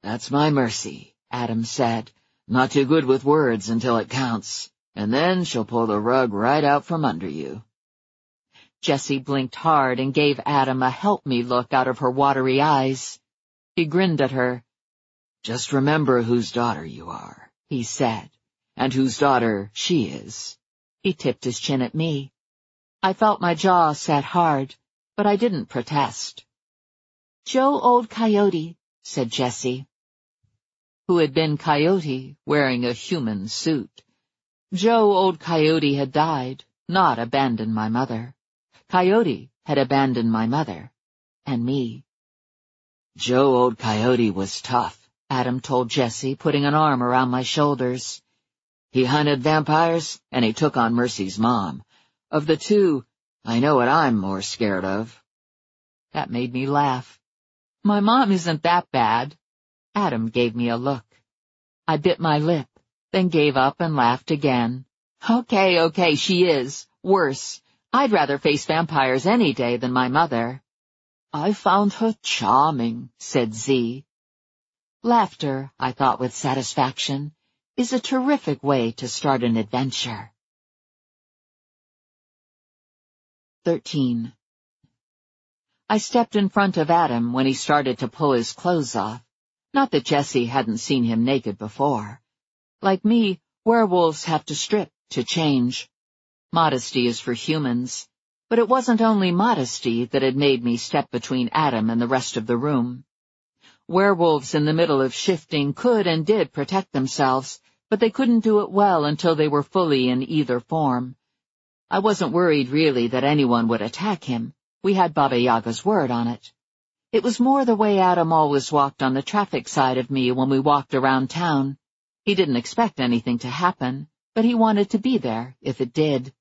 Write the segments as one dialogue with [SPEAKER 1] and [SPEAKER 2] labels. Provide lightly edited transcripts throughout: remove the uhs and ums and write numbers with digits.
[SPEAKER 1] "That's my Mercy," Adam said. "Not too good with words until it counts, and then she'll pull the rug right out from under you."
[SPEAKER 2] Jessie blinked hard and gave Adam a help-me look out of her watery eyes. He grinned at her.
[SPEAKER 1] "Just remember whose daughter you are," he said, "and whose daughter she is."
[SPEAKER 2] He tipped his chin at me. I felt my jaw set hard, but I didn't protest. "Joe Old Coyote," said Jessie, who had been Coyote wearing a human suit. Joe Old Coyote had died, not abandoned my mother. Coyote had abandoned my mother, and me.
[SPEAKER 1] "Joe Old Coyote was tough,"
[SPEAKER 2] Adam told Jessie, putting an arm around my shoulders.
[SPEAKER 1] "He hunted vampires, and he took on Mercy's mom. Of the two, I know what I'm more scared of."
[SPEAKER 2] That made me laugh. "My mom isn't that bad." Adam gave me a look. I bit my lip, then gave up and laughed again. Okay, she is. Worse. I'd rather face vampires any day than my mother."
[SPEAKER 1] "I found her charming," said Z.
[SPEAKER 2] Laughter, I thought with satisfaction, is a terrific way to start an adventure. 13. I stepped in front of Adam when he started to pull his clothes off. Not that Jessie hadn't seen him naked before. Like me, werewolves have to strip to change. Modesty is for humans, but it wasn't only modesty that had made me step between Adam and the rest of the room. Werewolves in the middle of shifting could and did protect themselves, but they couldn't do it well until they were fully in either form. I wasn't worried really that anyone would attack him. We had Baba Yaga's word on it. It was more the way Adam always walked on the traffic side of me when we walked around town. He didn't expect anything to happen, but he wanted to be there if it did.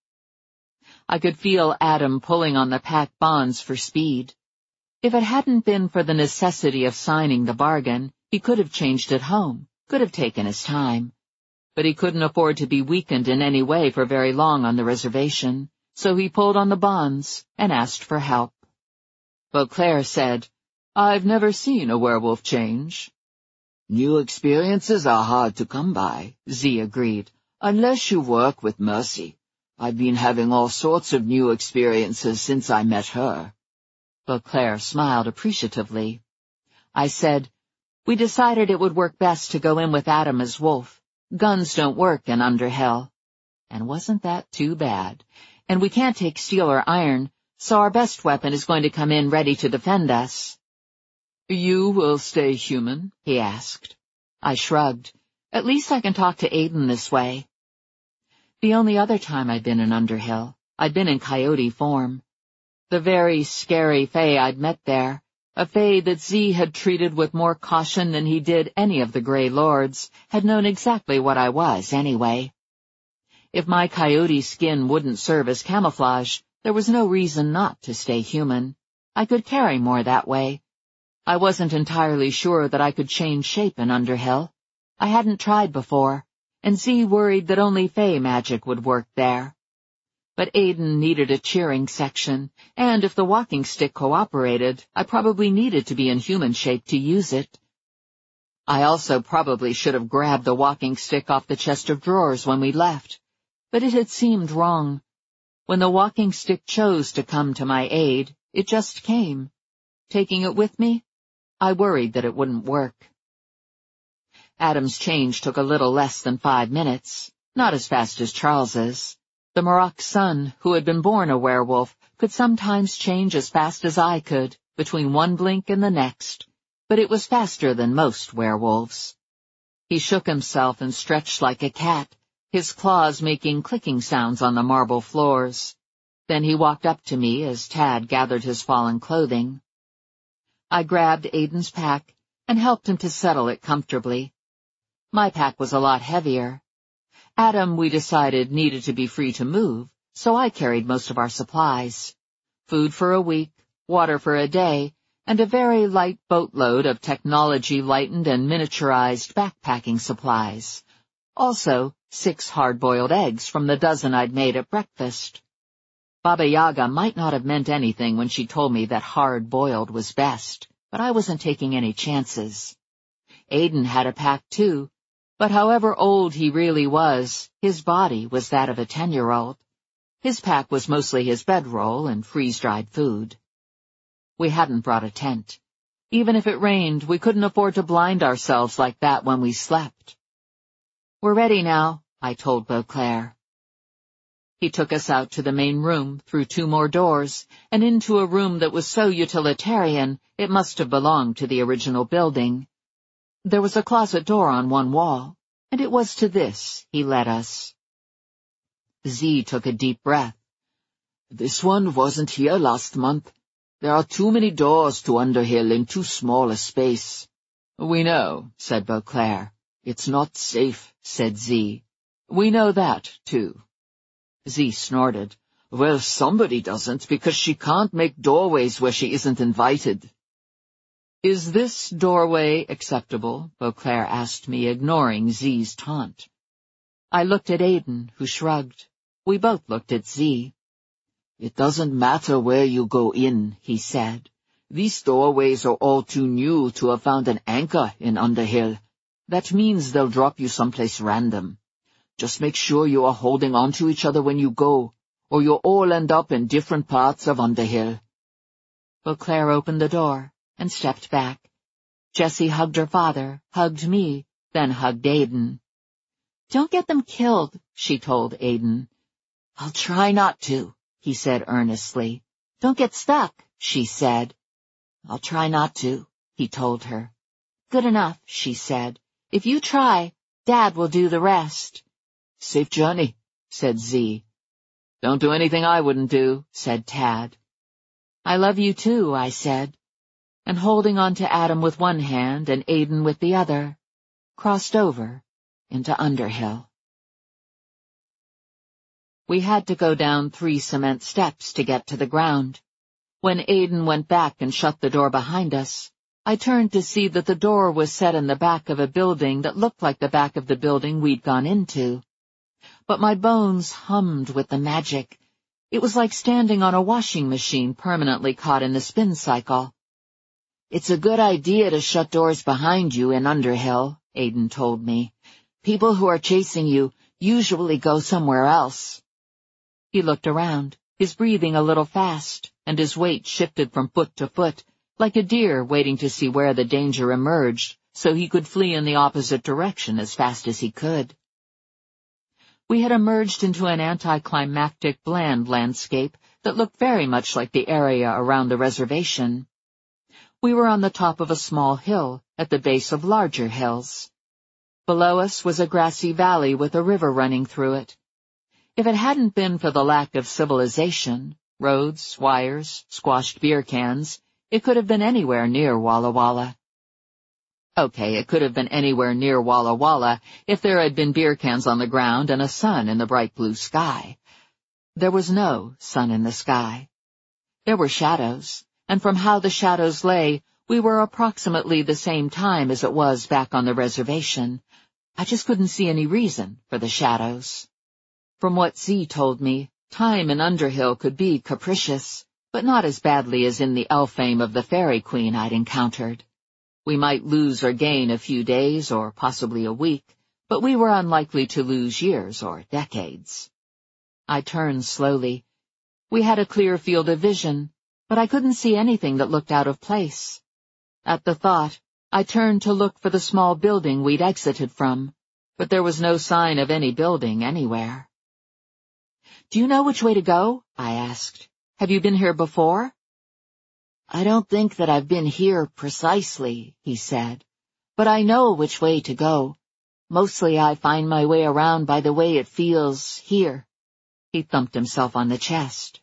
[SPEAKER 2] I could feel Adam pulling on the pack bonds for speed. If it hadn't been for the necessity of signing the bargain, he could have changed at home, could have taken his time. But he couldn't afford to be weakened in any way for very long on the reservation, so he pulled on the bonds and asked for help. Beauclair said, "I've never seen a werewolf change."
[SPEAKER 1] "New experiences are hard to come by," Z agreed, "unless you work with Mercy. I've been having all sorts of new experiences since I met her."
[SPEAKER 2] Beauclair smiled appreciatively. I said, "We decided it would work best to go in with Adam as wolf. Guns don't work in Underhill." And wasn't that too bad? And we can't take steel or iron, so our best weapon is going to come in ready to defend us. "You will stay human?" he asked. I shrugged. At least I can talk to Aiden this way. The only other time I'd been in Underhill, I'd been in Coyote form. The very scary Fae I'd met there, a Fae that Z had treated with more caution than he did any of the Grey Lords, had known exactly what I was anyway. If my coyote skin wouldn't serve as camouflage, there was no reason not to stay human. I could carry more that way. I wasn't entirely sure that I could change shape in Underhill. I hadn't tried before, and Z worried that only Fae magic would work there. But Aiden needed a cheering section, and if the walking stick cooperated, I probably needed to be in human shape to use it. I also probably should have grabbed the walking stick off the chest of drawers when we left, but it had seemed wrong. When the walking stick chose to come to my aid, it just came. Taking it with me, I worried that it wouldn't work. Adam's change took a little less than 5 minutes, not as fast as Charles's. The Marok's son, who had been born a werewolf, could sometimes change as fast as I could, between one blink and the next, but it was faster than most werewolves. He shook himself and stretched like a cat, his claws making clicking sounds on the marble floors. Then he walked up to me as Tad gathered his fallen clothing. I grabbed Aiden's pack and helped him to settle it comfortably. My pack was a lot heavier. Adam, we decided, needed to be free to move, so I carried most of our supplies. Food for a week, water for a day, and a very light boatload of technology-lightened and miniaturized backpacking supplies. Also, 6 hard-boiled eggs from the dozen I'd made at breakfast. Baba Yaga might not have meant anything when she told me that hard-boiled was best, but I wasn't taking any chances. Aiden had a pack too, but however old he really was, his body was that of a 10-year-old. His pack was mostly his bedroll and freeze-dried food. We hadn't brought a tent. Even if it rained, we couldn't afford to blind ourselves like that when we slept. "We're ready now," I told Beauclair. He took us out to the main room, through 2 more doors, and into a room that was so utilitarian it must have belonged to the original building. There was a closet door on one wall, and it was to this he led us. Z took a deep breath.
[SPEAKER 1] "This one wasn't here last month. There are too many doors to Underhill in too small a space."
[SPEAKER 2] "We know," said Beauclair.
[SPEAKER 1] "It's not safe,"
[SPEAKER 2] said Z.
[SPEAKER 1] "We know that, too."
[SPEAKER 2] Z snorted.
[SPEAKER 1] "Well, somebody doesn't, because she can't make doorways where she isn't invited."
[SPEAKER 2] "Is this doorway acceptable?" Beauclair asked me, ignoring Z's taunt. I looked at Aiden, who shrugged. We both looked at Z.
[SPEAKER 1] "It doesn't matter where you go in," he said. "These doorways are all too new to have found an anchor in Underhill. That means they'll drop you someplace random. Just make sure you are holding on to each other when you go, or you'll all end up in different parts of Underhill."
[SPEAKER 2] Beauclair opened the door and stepped back. Jessie hugged her father, hugged me, then hugged Aiden. "Don't get them killed," she told Aiden.
[SPEAKER 1] "I'll try not to,"
[SPEAKER 2] he said earnestly.
[SPEAKER 1] "Don't get stuck," she said. "I'll try not to," he told her.
[SPEAKER 2] "Good enough," she said. "If you try, Dad will do the rest."
[SPEAKER 1] "Safe journey," said Z.
[SPEAKER 2] "Don't do anything I wouldn't do," said Tad. "I love you too," I said, and holding on to Adam with one hand and Aiden with the other, crossed over into Underhill. We had to go down 3 cement steps to get to the ground. When Aiden went back and shut the door behind us, I turned to see that the door was set in the back of a building that looked like the back of the building we'd gone into. But my bones hummed with the magic. It was like standing on a washing machine permanently caught in the spin cycle.
[SPEAKER 1] "It's a good idea to shut doors behind you in Underhill," Aiden told me. "People who are chasing you usually go somewhere else."
[SPEAKER 2] He looked around, his breathing a little fast, and his weight shifted from foot to foot, like a deer waiting to see where the danger emerged, so he could flee in the opposite direction as fast as he could. We had emerged into an anticlimactic bland landscape that looked very much like the area around the reservation. We were on the top of a small hill, at the base of larger hills. Below us was a grassy valley with a river running through it. If it hadn't been for the lack of civilization, roads, wires, squashed beer cans, it could have been anywhere near Walla Walla. Okay, it could have been anywhere near Walla Walla if there had been beer cans on the ground and a sun in the bright blue sky. There was no sun in the sky. There were shadows, and from how the shadows lay, we were approximately the same time as it was back on the reservation. I just couldn't see any reason for the shadows. From what Z told me, time in Underhill could be capricious, but not as badly as in the Elfame of the Fairy Queen I'd encountered. We might lose or gain a few days or possibly a week, but we were unlikely to lose years or decades. I turned slowly. We had a clear field of vision, but I couldn't see anything that looked out of place. At the thought, I turned to look for the small building we'd exited from, but there was no sign of any building anywhere. "Do you know which way to go?" I asked. "Have you been here before?"
[SPEAKER 1] "I don't think that I've been here precisely," he said, "but I know which way to go. Mostly I find my way around by the way it feels here."
[SPEAKER 2] He thumped himself on the chest.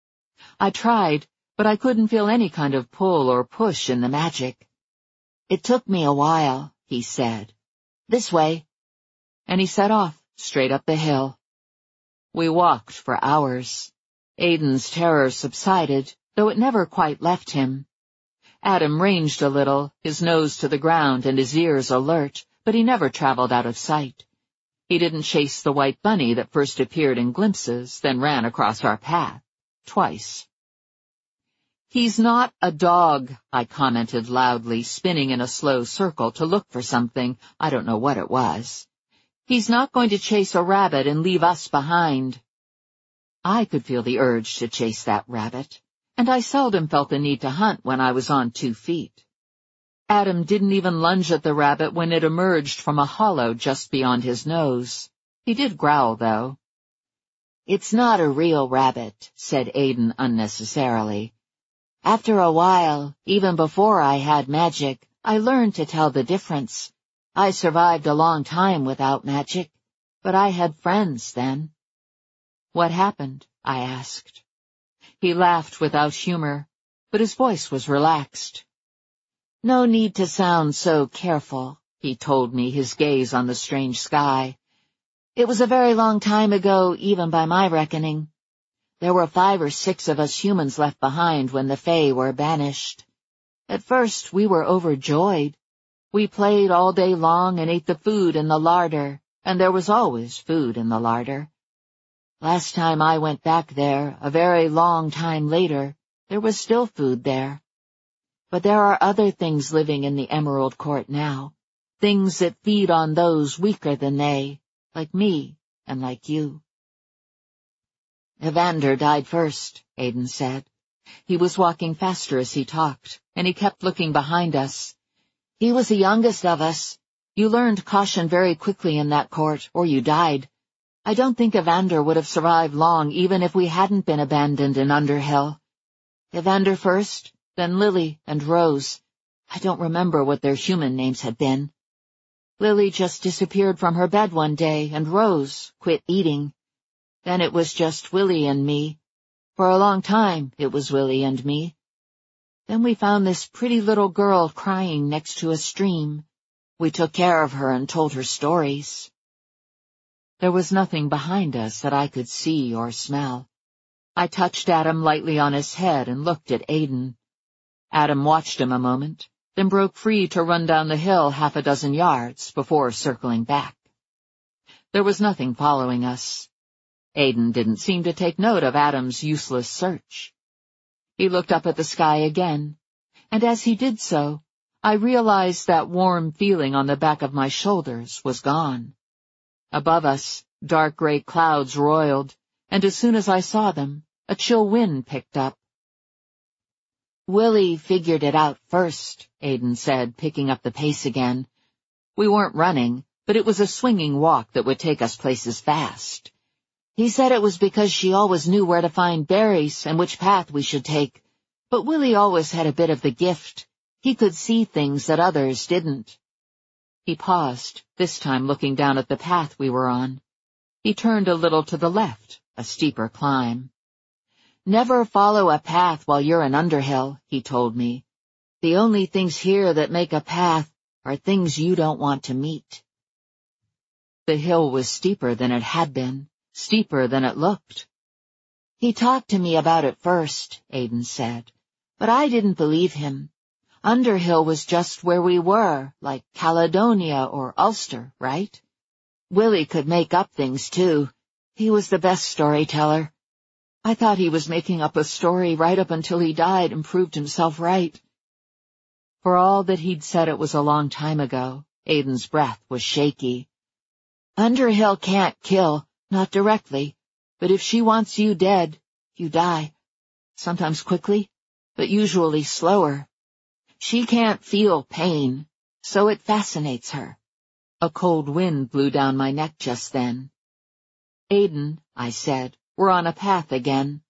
[SPEAKER 2] I tried, but I couldn't feel any kind of pull or push in the magic.
[SPEAKER 1] "It took me a while," he said. "This way."
[SPEAKER 2] And he set off, straight up the hill. We walked for hours. Aiden's terror subsided, though it never quite left him. Adam ranged a little, his nose to the ground and his ears alert, but he never traveled out of sight. He didn't chase the white bunny that first appeared in glimpses, then ran across our path. Twice. "He's not a dog," I commented loudly, spinning in a slow circle to look for something. I don't know what it was. "He's not going to chase a rabbit and leave us behind." I could feel the urge to chase that rabbit, and I seldom felt the need to hunt when I was on 2 feet. Adam didn't even lunge at the rabbit when it emerged from a hollow just beyond his nose. He did growl, though. "It's not a real rabbit," said Aiden unnecessarily. "After a while, even before I had magic, I learned to tell the difference. I survived a long time without magic, but I had friends then." "What happened?" I asked. He laughed without humor, but his voice was relaxed. "No need to sound so careful," he told me, his gaze on the strange sky. "It was a very long time ago, even by my reckoning. There were 5 or 6 of us humans left behind when the Fae were banished. At first we were overjoyed. We played all day long and ate the food in the larder, and there was always food in the larder. Last time I went back there, a very long time later, there was still food there. But there are other things living in the Emerald Court now, things that feed on those weaker than they, like me and like you." "Evander died first," Aiden said. He was walking faster as he talked, and he kept looking behind us. "He was the youngest of us. You learned caution very quickly in that court, or you died. I don't think Evander would have survived long even if we hadn't been abandoned in Underhill. Evander first, then Lily and Rose. I don't remember what their human names had been. Lily just disappeared from her bed one day, and Rose quit eating. Then it was just Willie and me. For a long time, it was Willie and me. Then we found this pretty little girl crying next to a stream. We took care of her and told her stories." There was nothing behind us that I could see or smell. I touched Adam lightly on his head and looked at Aiden. Adam watched him a moment, then broke free to run down the hill 6 yards before circling back. There was nothing following us. Aiden didn't seem to take note of Adam's useless search. He looked up at the sky again, and as he did so, I realized that warm feeling on the back of my shoulders was gone. Above us, dark gray clouds roiled, and as soon as I saw them, a chill wind picked up. "Willie figured it out first," Aiden said, picking up the pace again. We weren't running, but it was a swinging walk that would take us places fast. "He said it was because she always knew where to find berries and which path we should take. But Willie always had a bit of the gift. He could see things that others didn't." He paused, this time looking down at the path we were on. He turned a little to the left, a steeper climb. "Never follow a path while you're in Underhill," he told me. "The only things here that make a path are things you don't want to meet." The hill was steeper than it had been. Steeper than it looked. "He talked to me about it first," Aiden said, "but I didn't believe him. Underhill was just where we were, like Caledonia or Ulster, right? Willie could make up things, too. He was the best storyteller. I thought he was making up a story right up until he died and proved himself right." For all that he'd said it was a long time ago, Aiden's breath was shaky. "Underhill can't kill. Not directly, but if she wants you dead, you die. Sometimes quickly, but usually slower. She can't feel pain, so it fascinates her." A cold wind blew down my neck just then. "Aiden," I said, "we're on a path again."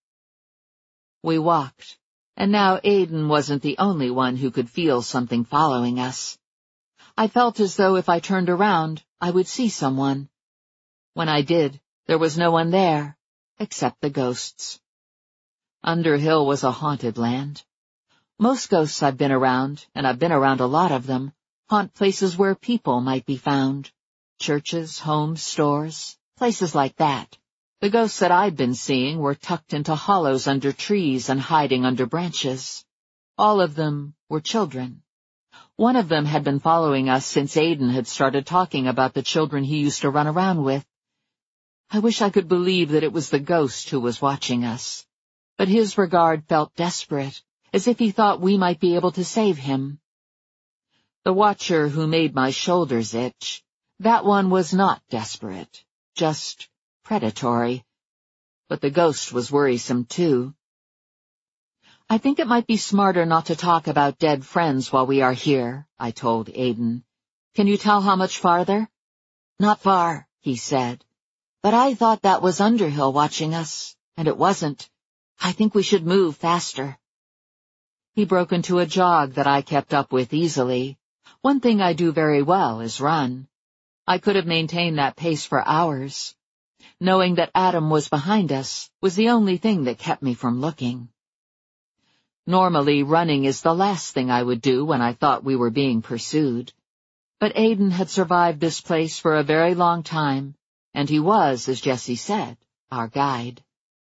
[SPEAKER 2] We walked, and now Aiden wasn't the only one who could feel something following us. I felt as though if I turned around, I would see someone. When I did, there was no one there, except the ghosts. Underhill was a haunted land. Most ghosts I've been around, and I've been around a lot of them, haunt places where people might be found. Churches, homes, stores, places like that. The ghosts that I'd been seeing were tucked into hollows under trees and hiding under branches. All of them were children. One of them had been following us since Aiden had started talking about the children he used to run around with. I wish I could believe that it was the ghost who was watching us, but his regard felt desperate, as if he thought we might be able to save him. The watcher who made my shoulders itch, that one was not desperate, just predatory. But the ghost was worrisome too. I think it might be smarter not to talk about dead friends while we are here, I told Aidan. Can you tell how much farther? Not far, he said. But I thought that was Underhill watching us, and it wasn't. I think we should move faster. He broke into a jog that I kept up with easily. One thing I do very well is run. I could have maintained that pace for hours. Knowing that Adam was behind us was the only thing that kept me from looking. Normally, running is the last thing I would do when I thought we were being pursued. But Aidan had survived this place for a very long time, and he was, as Jessie said, our guide.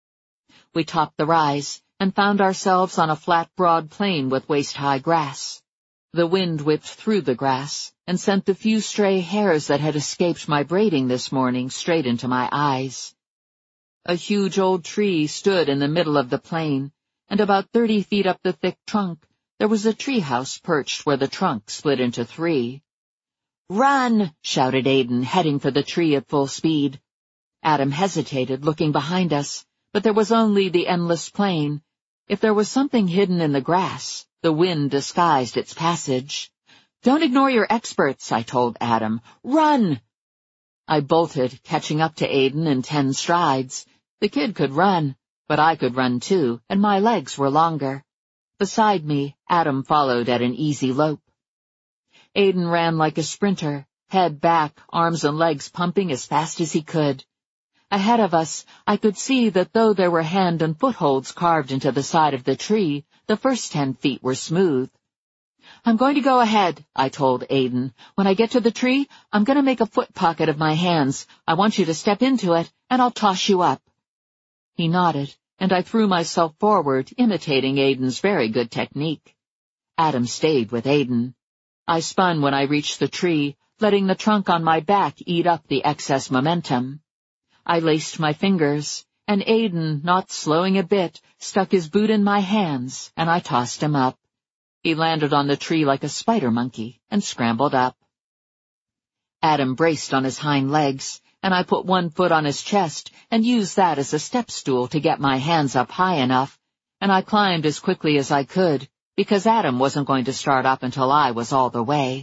[SPEAKER 2] We topped the rise and found ourselves on a flat, broad plain with waist-high grass. The wind whipped through the grass and sent the few stray hairs that had escaped my braiding this morning straight into my eyes. A huge old tree stood in the middle of the plain, and about 30 feet up the thick trunk there was a treehouse perched where the trunk split into 3. "Run!" shouted Aidan, heading for the tree at full speed. Adam hesitated, looking behind us, but there was only the endless plain. If there was something hidden in the grass, the wind disguised its passage. "Don't ignore your experts," I told Adam. "Run!" I bolted, catching up to Aidan in 10 strides. The kid could run, but I could run too, and my legs were longer. Beside me, Adam followed at an easy lope. Aidan ran like a sprinter, head back, arms and legs pumping as fast as he could. Ahead of us, I could see that though there were hand and footholds carved into the side of the tree, the first 10 feet were smooth. "I'm going to go ahead," I told Aidan. "When I get to the tree, I'm going to make a foot pocket of my hands. I want you to step into it, and I'll toss you up." He nodded, and I threw myself forward, imitating Aidan's very good technique. Adam stayed with Aidan. I spun when I reached the tree, letting the trunk on my back eat up the excess momentum. I laced my fingers, and Aidan, not slowing a bit, stuck his boot in my hands, and I tossed him up. He landed on the tree like a spider monkey and scrambled up. Adam braced on his hind legs, and I put one foot on his chest and used that as a step stool to get my hands up high enough, and I climbed as quickly as I could, because Adam wasn't going to start up until I was all the way.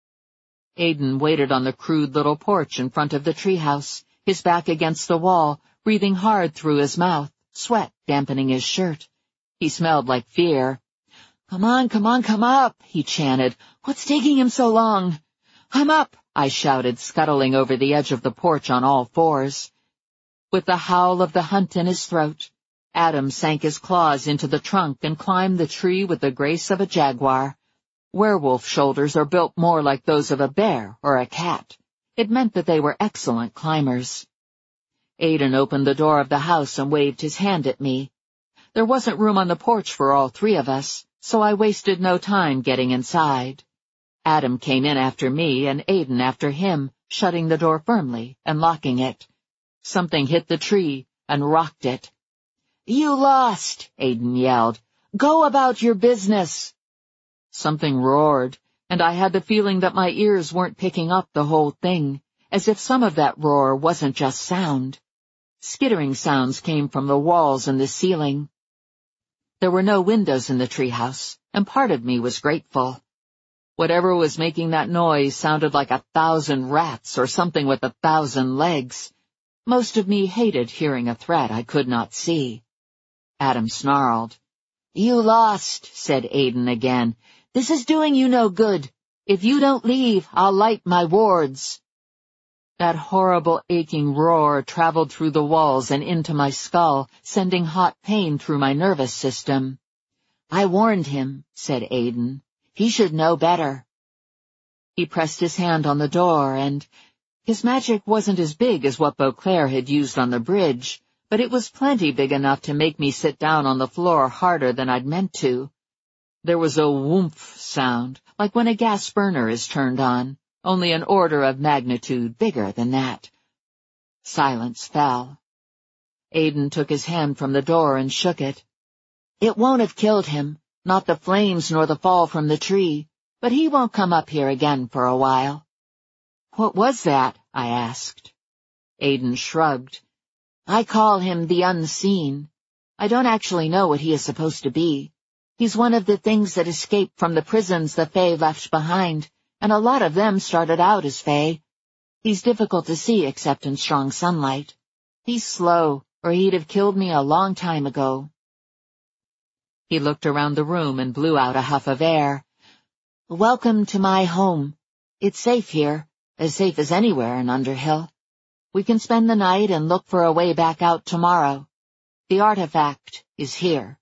[SPEAKER 2] Aidan waited on the crude little porch in front of the treehouse, his back against the wall, breathing hard through his mouth, sweat dampening his shirt. He smelled like fear. "Come on, come on, come up," he chanted. "What's taking him so long?" "I'm up," I shouted, scuttling over the edge of the porch on all 4s. With the howl of the hunt in his throat, Adam sank his claws into the trunk and climbed the tree with the grace of a jaguar. Werewolf shoulders are built more like those of a bear or a cat. It meant that they were excellent climbers. Aidan opened the door of the house and waved his hand at me. There wasn't room on the porch for all 3 of us, so I wasted no time getting inside. Adam came in after me and Aidan after him, shutting the door firmly and locking it. Something hit the tree and rocked it. "You lost!" Aidan yelled. "Go about your business!" Something roared, and I had the feeling that my ears weren't picking up the whole thing, as if some of that roar wasn't just sound. Skittering sounds came from the walls and the ceiling. There were no windows in the treehouse, and part of me was grateful. Whatever was making that noise sounded like 1,000 rats or something with 1,000 legs. Most of me hated hearing a threat I could not see. Adam snarled. "You lost," said Aidan again. "This is doing you no good. If you don't leave, I'll light my wards." That horrible aching roar traveled through the walls and into my skull, sending hot pain through my nervous system. "I warned him," said Aidan. "He should know better." He pressed his hand on the door, and his magic wasn't as big as what Beauclair had used on the bridge, but it was plenty big enough to make me sit down on the floor harder than I'd meant to. There was a whoomph sound, like when a gas burner is turned on, only an order of magnitude bigger than that. Silence fell. Aidan took his hand from the door and shook it. "It won't have killed him, not the flames nor the fall from the tree, but he won't come up here again for a while." "What was that?" I asked. Aidan shrugged. "I call him the Unseen. I don't actually know what he is supposed to be. He's one of the things that escaped from the prisons the Fae left behind, and a lot of them started out as Fae. He's difficult to see except in strong sunlight. He's slow, or he'd have killed me a long time ago." He looked around the room and blew out a huff of air. "Welcome to my home. It's safe here, as safe as anywhere in Underhill. We can spend the night and look for a way back out tomorrow. The artifact is here."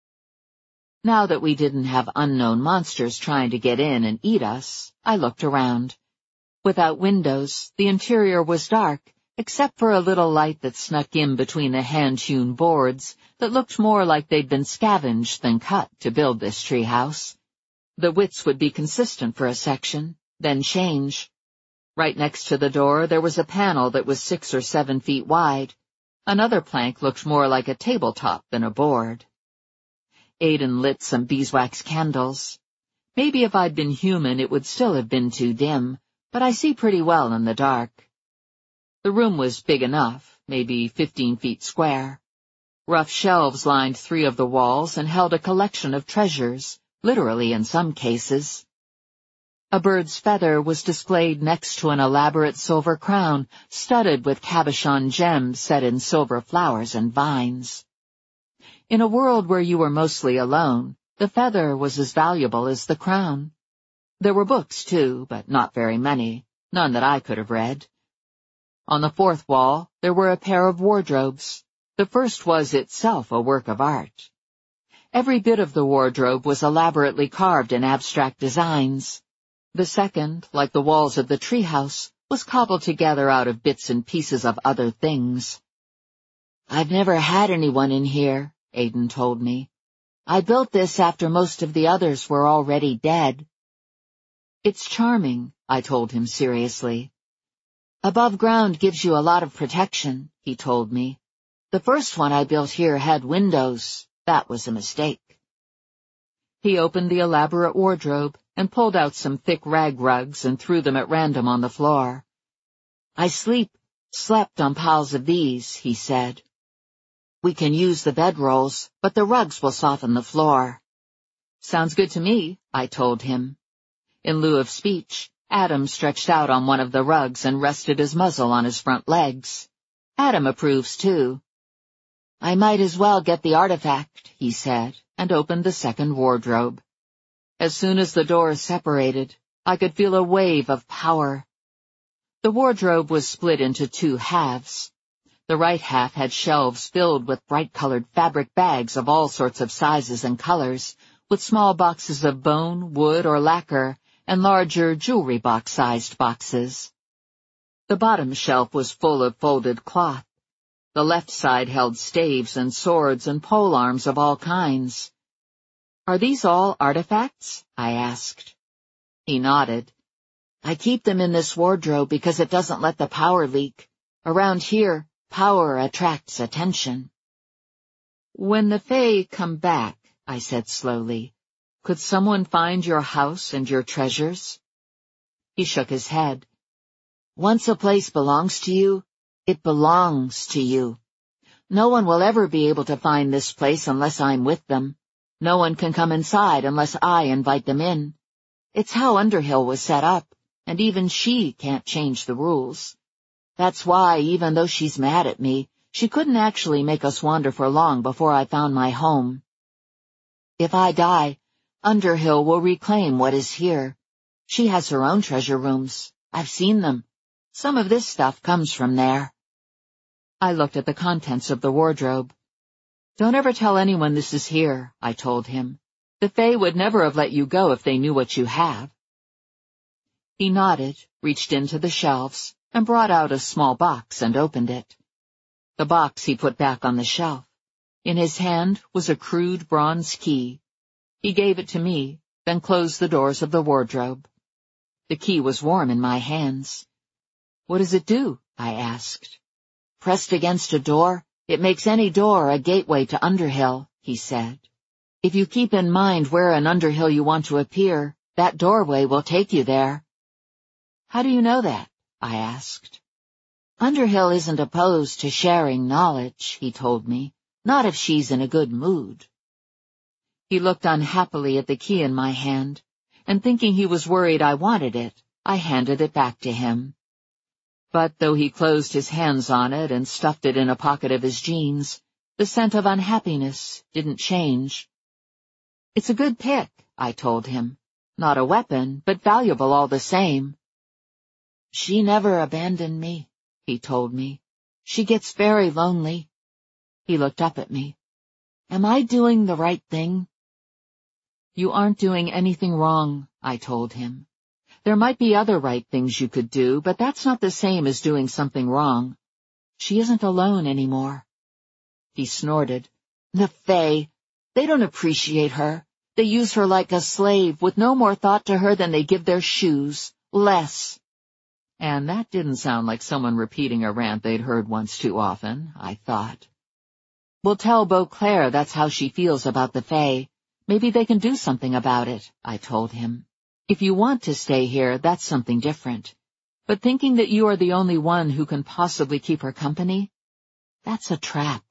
[SPEAKER 2] Now that we didn't have unknown monsters trying to get in and eat us, I looked around. Without windows, the interior was dark, except for a little light that snuck in between the hand-hewn boards that looked more like they'd been scavenged than cut to build this treehouse. The widths would be consistent for a section, then change. Right next to the door there was a panel that was 6 or 7 feet wide. Another plank looked more like a tabletop than a board. Aidan lit some beeswax candles. Maybe if I'd been human it would still have been too dim, but I see pretty well in the dark. The room was big enough, maybe 15 feet square. Rough shelves lined 3 of the walls and held a collection of treasures, literally in some cases. A bird's feather was displayed next to an elaborate silver crown studded with cabochon gems set in silver flowers and vines. In a world where you were mostly alone, the feather was as valuable as the crown. There were books, too, but not very many, none that I could have read. On the 4th wall, there were a pair of wardrobes. The first was itself a work of art. Every bit of the wardrobe was elaborately carved in abstract designs. The second, like the walls of the treehouse, was cobbled together out of bits and pieces of other things. "I've never had anyone in here," Aidan told me. "I built this after most of the others were already dead." "It's charming," I told him seriously. "Above ground gives you a lot of protection," he told me. "The first one I built here had windows. That was a mistake." He opened the elaborate wardrobe and pulled out some thick rag rugs and threw them at random on the floor. "I slept on piles of these," he said. "We can use the bedrolls, but the rugs will soften the floor." "Sounds good to me," I told him. In lieu of speech, Adam stretched out on one of the rugs and rested his muzzle on his front legs. Adam approves, too. "I might as well get the artifact," he said, and opened the second wardrobe. As soon as the doors separated, I could feel a wave of power. The wardrobe was split into 2 halves. The right half had shelves filled with bright-colored fabric bags of all sorts of sizes and colors, with small boxes of bone, wood, or lacquer, and larger jewelry box-sized boxes. The bottom shelf was full of folded cloth. The left side held staves and swords and polearms of all kinds. "Are these all artifacts?" I asked. He nodded. "I keep them in this wardrobe because it doesn't let the power leak. Around here, power attracts attention." "When the Fae come back," I said slowly, "could someone find your house and your treasures?" He shook his head. "Once a place belongs to you, it belongs to you. No one will ever be able to find this place unless I'm with them. No one can come inside unless I invite them in. It's how Underhill was set up, and even she can't change the rules. That's why, even though she's mad at me, she couldn't actually make us wander for long before I found my home. If I die, Underhill will reclaim what is here. She has her own treasure rooms. I've seen them. Some of this stuff comes from there." I looked at the contents of the wardrobe. "Don't ever tell anyone this is here," I told him. "The Fae would never have let you go if they knew what you have." He nodded, reached into the shelves, and brought out a small box and opened it. The box he put back on the shelf. In his hand was a crude bronze key. He gave it to me, then closed the doors of the wardrobe. The key was warm in my hands. "What does it do?" I asked. "Pressed against a door, it makes any door a gateway to Underhill," he said. If you keep in mind where in Underhill you want to appear, that doorway will take you there." "How do you know that?" I asked. "Underhill isn't opposed to sharing knowledge," he told me, "not if she's in a good mood." He looked unhappily at the key in my hand, and thinking he was worried I wanted it, I handed it back to him. But though he closed his hands on it and stuffed it in a pocket of his jeans, the scent of unhappiness didn't change. "It's a good pick," I told him. "Not a weapon, but valuable all the same." "She never abandoned me," he told me. "She gets very lonely." He looked up at me. "Am I doing the right thing?" "You aren't doing anything wrong," I told him. "There might be other right things you could do, but that's not the same as doing something wrong. She isn't alone anymore." He snorted. "The Fae! They don't appreciate her. They use her like a slave, with no more thought to her than they give their shoes. Less." And that didn't sound like someone repeating a rant they'd heard once too often, I thought. "We'll tell Beauclair that's how she feels about the Fae. Maybe they can do something about it," I told him. "If you want to stay here, that's something different. But thinking that you are the only one who can possibly keep her company, that's a trap."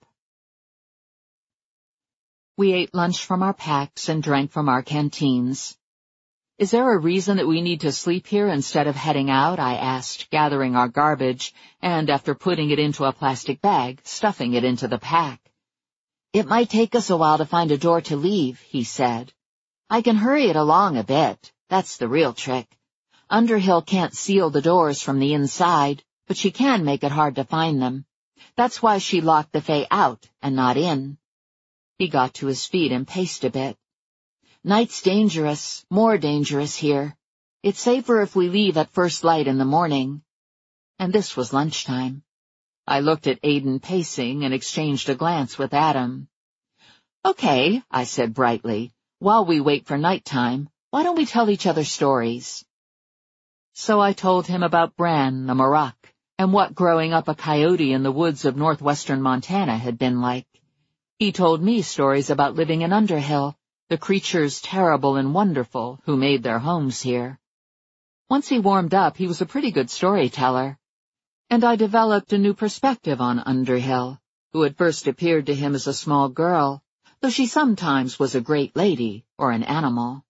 [SPEAKER 2] We ate lunch from our packs and drank from our canteens. "Is there a reason that we need to sleep here instead of heading out?" I asked, gathering our garbage, and after putting it into a plastic bag, stuffing it into the pack. "It might take us a while to find a door to leave," he said. "I can hurry it along a bit. That's the real trick. Underhill can't seal the doors from the inside, but she can make it hard to find them. That's why she locked the Fae out and not in." He got to his feet and paced a bit. "Night's dangerous, more dangerous here. It's safer if we leave at first light in the morning." And this was lunchtime. I looked at Aiden pacing and exchanged a glance with Adam. "Okay," I said brightly, "while we wait for nighttime, why don't we tell each other stories?" So I told him about Bran the Marak and what growing up a coyote in the woods of northwestern Montana had been like. He told me stories about living in Underhill, the creatures terrible and wonderful who made their homes here. Once he warmed up, he was a pretty good storyteller. And I developed a new perspective on Underhill, who had first appeared to him as a small girl, though she sometimes was a great lady or an animal.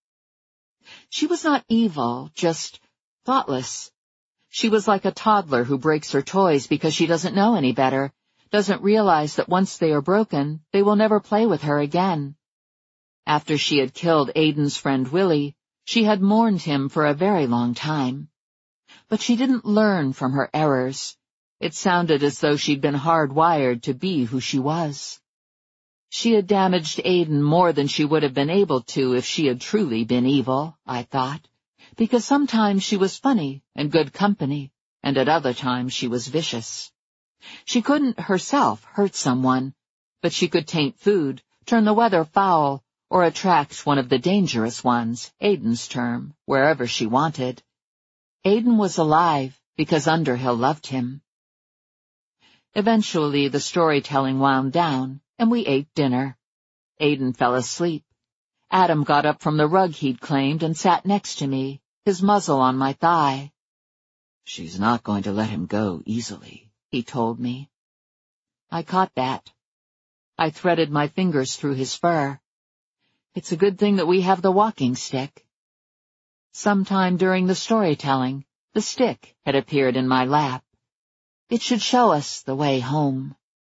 [SPEAKER 2] She was not evil, just thoughtless. She was like a toddler who breaks her toys because she doesn't know any better, doesn't realize that once they are broken, they will never play with her again. After she had killed Aiden's friend Willie, she had mourned him for a very long time. But she didn't learn from her errors. It sounded as though she'd been hardwired to be who she was. She had damaged Aiden more than she would have been able to if she had truly been evil, I thought, because sometimes she was funny and good company, and at other times she was vicious. She couldn't herself hurt someone, but she could taint food, turn the weather foul, or attract one of the dangerous ones, Aiden's term, wherever she wanted. Aiden was alive because Underhill loved him. Eventually the storytelling wound down, and we ate dinner. Aiden fell asleep. Adam got up from the rug he'd claimed and sat next to me, his muzzle on my thigh. "She's not going to let him go easily," he told me. I caught that. I threaded my fingers through his fur. It's a good thing that we have the walking stick. Sometime during the storytelling, the stick had appeared in my lap. It should show us the way home.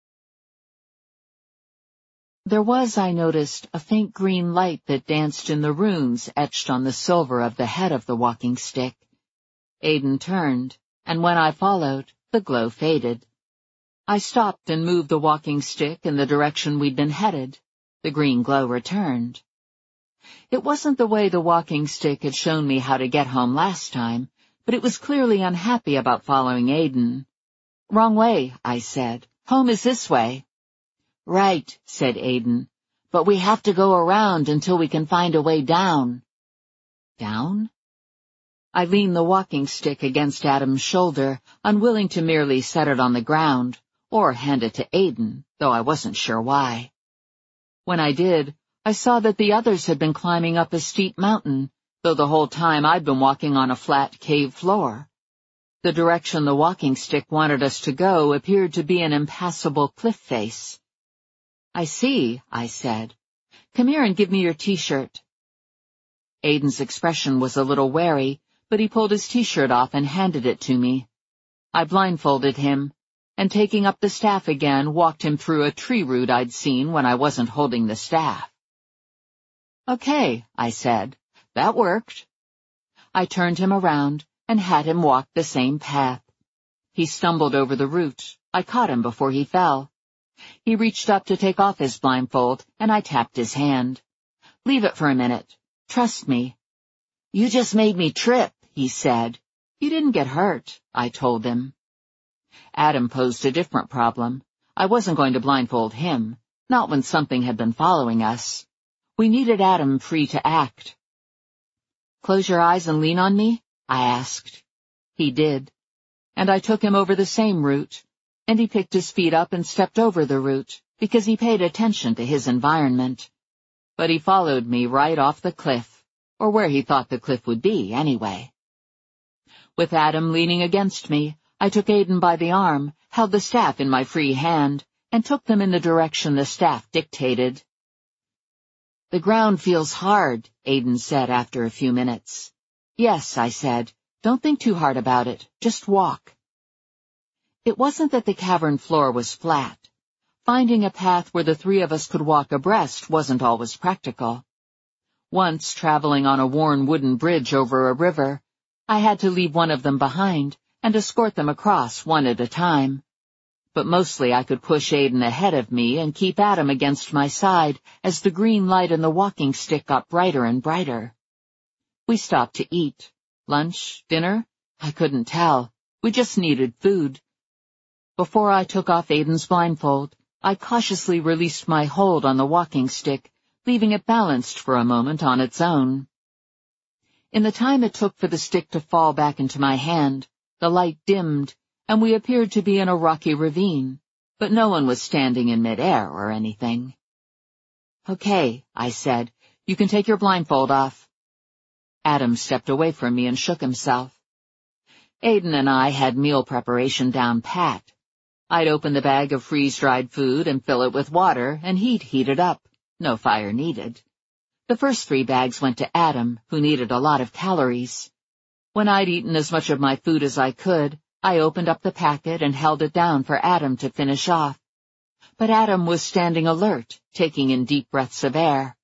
[SPEAKER 2] There was, I noticed, a faint green light that danced in the runes etched on the silver of the head of the walking stick. Aiden turned, and when I followed, the glow faded. I stopped and moved the walking stick in the direction we'd been headed. The green glow returned. It wasn't the way the walking stick had shown me how to get home last time, but it was clearly unhappy about following Aiden. "Wrong way," I said. "Home is this way." "Right," said Aiden, "but we have to go around until we can find a way down." Down? I leaned the walking stick against Adam's shoulder, unwilling to merely set it on the ground, or hand it to Aiden, though I wasn't sure why. When I did, I saw that the others had been climbing up a steep mountain, though the whole time I'd been walking on a flat cave floor. The direction the walking stick wanted us to go appeared to be an impassable cliff face. "I see," I said. "Come here and give me your t-shirt." Aiden's expression was a little wary, but he pulled his t-shirt off and handed it to me. I blindfolded him, and taking up the staff again, walked him through a tree root I'd seen when I wasn't holding the staff. "Okay," I said. "That worked." I turned him around and had him walk the same path. He stumbled over the root. I caught him before he fell. He reached up to take off his blindfold, and I tapped his hand. "Leave it for a minute. Trust me." "You just made me trip," he said. "You didn't get hurt," I told him. Adam posed a different problem. I wasn't going to blindfold him, not when something had been following us. We needed Adam free to act. "Close your eyes and lean on me?" I asked. He did, and I took him over the same route, and he picked his feet up and stepped over the route, because he paid attention to his environment. But he followed me right off the cliff, or where he thought the cliff would be, anyway. With Adam leaning against me, I took Aiden by the arm, held the staff in my free hand, and took them in the direction the staff dictated. "The ground feels hard," Aiden said after a few minutes. "Yes," I said. "Don't think too hard about it. Just walk." It wasn't that the cavern floor was flat. Finding a path where the three of us could walk abreast wasn't always practical. Once, traveling on a worn wooden bridge over a river, I had to leave one of them behind and escort them across one at a time. But mostly I could push Aiden ahead of me and keep Adam against my side as the green light in the walking stick got brighter and brighter. We stopped to eat. Lunch? Dinner? I couldn't tell. We just needed food. Before I took off Aiden's blindfold, I cautiously released my hold on the walking stick, leaving it balanced for a moment on its own. In the time it took for the stick to fall back into my hand, the light dimmed, and we appeared to be in a rocky ravine, but no one was standing in midair or anything. "Okay," I said, "you can take your blindfold off." Adam stepped away from me and shook himself. Aiden and I had meal preparation down pat. I'd open the bag of freeze-dried food and fill it with water, and he'd heat it up. No fire needed. The first 3 bags went to Adam, who needed a lot of calories. When I'd eaten as much of my food as I could, I opened up the packet and held it down for Adam to finish off. But Adam was standing alert, taking in deep breaths of air.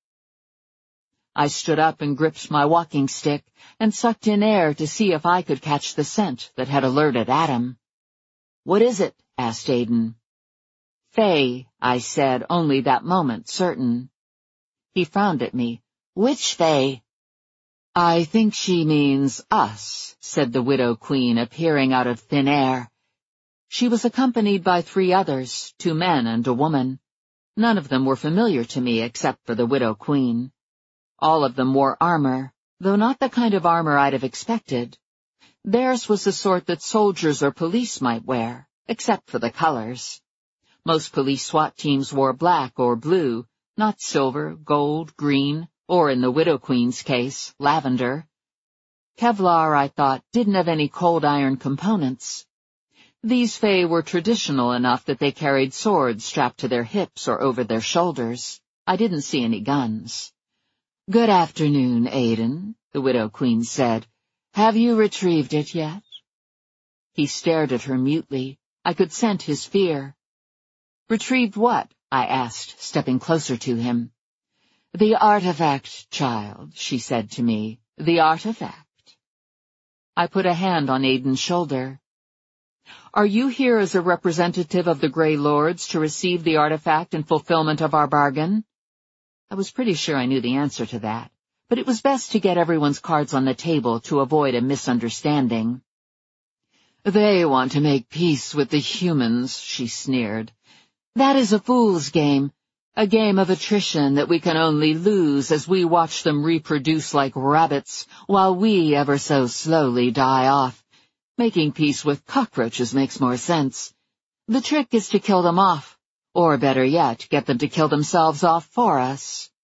[SPEAKER 2] I stood up and gripped my walking stick and sucked in air to see if I could catch the scent that had alerted Adam. "What is it?" asked Aiden. "Fae," I said, only that moment certain. He frowned at me. "Which Fae?" "I think she means us," said the Widow Queen, appearing out of thin air. She was accompanied by 3 others, 2 men and a woman. None of them were familiar to me except for the Widow Queen. All of them wore armor, though not the kind of armor I'd have expected. Theirs was the sort that soldiers or police might wear, except for the colors. Most police SWAT teams wore black or blue, not silver, gold, green, or in the Widow Queen's case, lavender. Kevlar, I thought, didn't have any cold iron components. These Fae were traditional enough that they carried swords strapped to their hips or over their shoulders. I didn't see any guns. "Good afternoon, Aiden," the Widow Queen said. "Have you retrieved it yet?" He stared at her mutely. I could scent his fear. "Retrieved what?" I asked, stepping closer to him. "The artifact, child," she said to me. "The artifact." I put a hand on Aiden's shoulder. "Are you here as a representative of the Grey Lords to receive the artifact in fulfillment of our bargain?" I was pretty sure I knew the answer to that, but it was best to get everyone's cards on the table to avoid a misunderstanding. "They want to make peace with the humans," she sneered. "That is a fool's game, a game of attrition that we can only lose as we watch them reproduce like rabbits while we ever so slowly die off. Making peace with cockroaches makes more sense. The trick is to kill them off, or better yet, get them to kill themselves off for us.